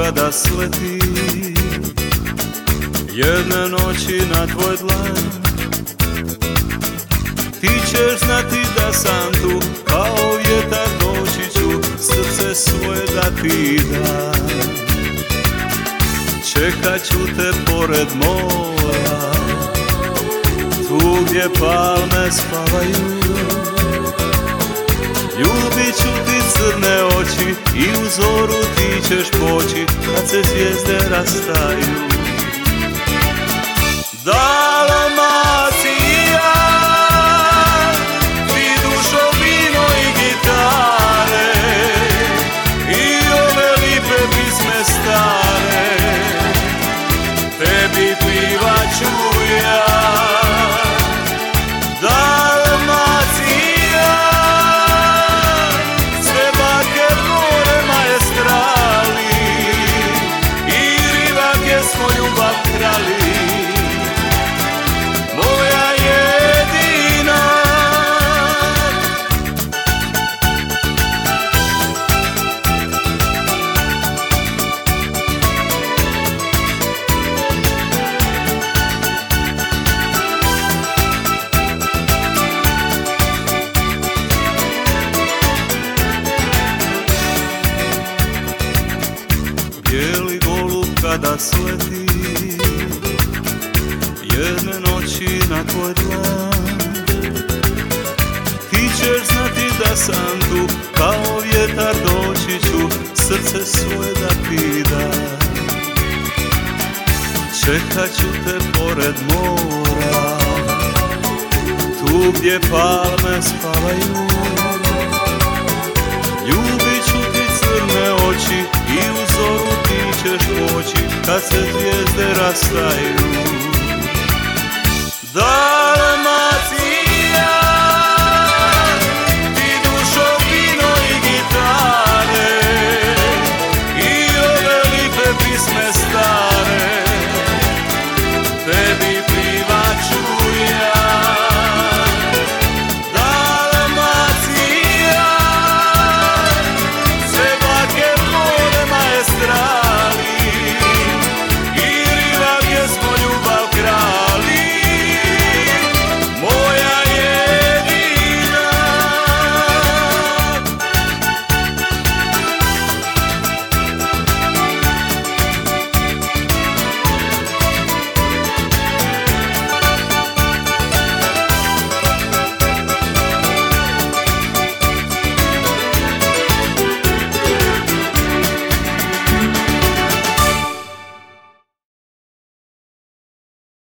kada sleti jedne noći na tvoj dlan, ti ćeš znati da sam tu, kao vjetar doći ću, srce svoje da ti dam. Čekat ću te pored mora, tu gdje palme spavaju. Ljubit ću ti crne oči i u zoru ti ćeš poći kad se zvijezde rastaju. Dalmacija, ti dušo, vino i gitare i ove lipe pisme stare, tebi plivat ću ja. Bijeli golub kada sleti jedne noći na tvoj dlan, ti ćeš znati da sam tu, kao vjetar doći ću, srce svoje da ti dam. Čekat ću te pored mora, tu gdje palme spavaju. Ljubit ću ti crne oči i u zoru ti ćeš poći kad se zvijezde rastaju. Dalmacija,